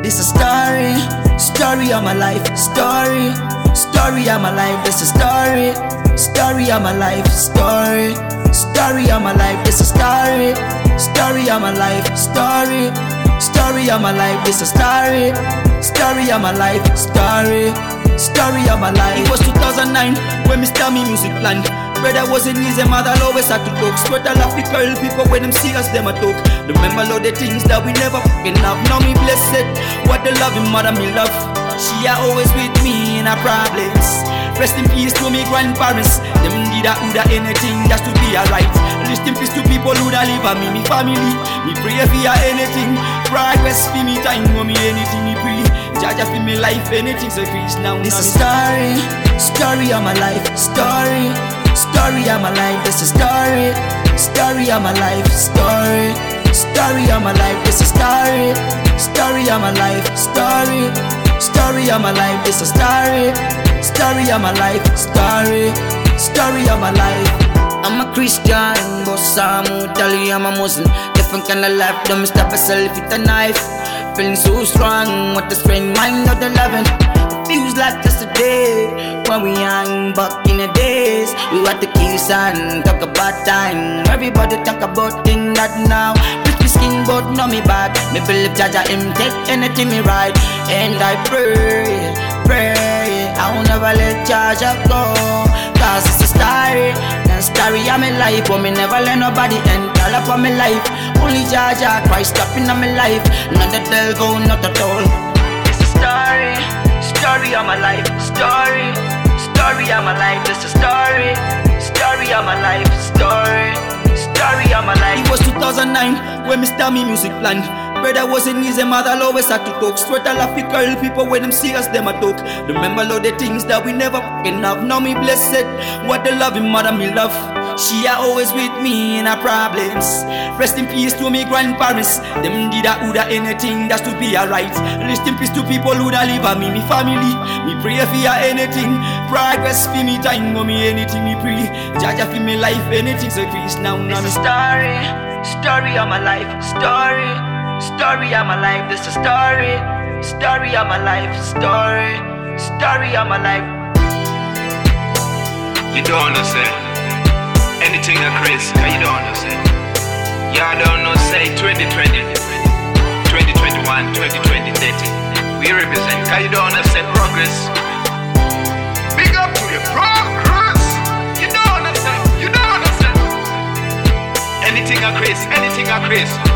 This a story, story of my life, story, story of my life. This a story, story of my life, story, story of my life. This a story, story of my life, story, story of my life. This a story, story of my life, story, story of my life. It was 2009 when me start me music plan. Brother wasn't easy, mother always had to talk. Sweat a laugh, the curl people when them see us, them a talk. Remember all the things that we never fucking have. Now me blessed, what the loving mother me love. She are always with me in her problems. Rest in peace to me grandparents. Them did a do anything just to be alright. Rest in peace to people who da live and me family. Me pray for ya anything. Progress for me time, no me anything me pray. Judge for me life, anything so increase now. This is story, story of my life, story, story of my life. This is story, story of my life, story, story of my life. This is story, story of my life, story, story of my life. This is story, story of my life, story, story of my life. I'm a Christian, but some will tell you I'm a Muslim. Different kind of life, don't stop myself with a knife. Feeling so strong, with the strength mind of the loving. It feels like yesterday, when we young, back in the days. We had to kiss and talk about time. Everybody talk about things that now. Pretty skin, but know me back. Me believe Jaja him take anything me right. And I pray, pray, I will never let Jaja go. Cause it's a story, and story of my life. But me never let nobody enter up on my life. Only Jaja Christ stopping on my life. Not the devil, not at all. It's a story, story of my life, story, story of my life. It's a story, story of my life, story, story of my life. It was 2009 when me start me music plan. Brother wasn't easy, mother always had to talk. Sweat a laugh, the curl people when them see us, them a talk. Remember all the things that we never fucking have. Now me blessed, what the loving mother me love. She are always with me in her problems. Rest in peace to me grandparents. Them did a do anything just to be alright. Rest in peace to people who da live and me family. Me pray for ya anything. Progress for me time, no me anything me pray. Jaja for me life, anything so increase now. This is story, story of my life, story, story of my life. This is story, story of my life, story, story of my life. You don't know, say anything a crazy, cause you don't know, say. Y'all don't know, say 2020, 2021, 2020, 30. We represent, cause you don't know, say progress. Big up to the progress. You don't know, say. You don't know, say. Anything a crazy, anything a crazy.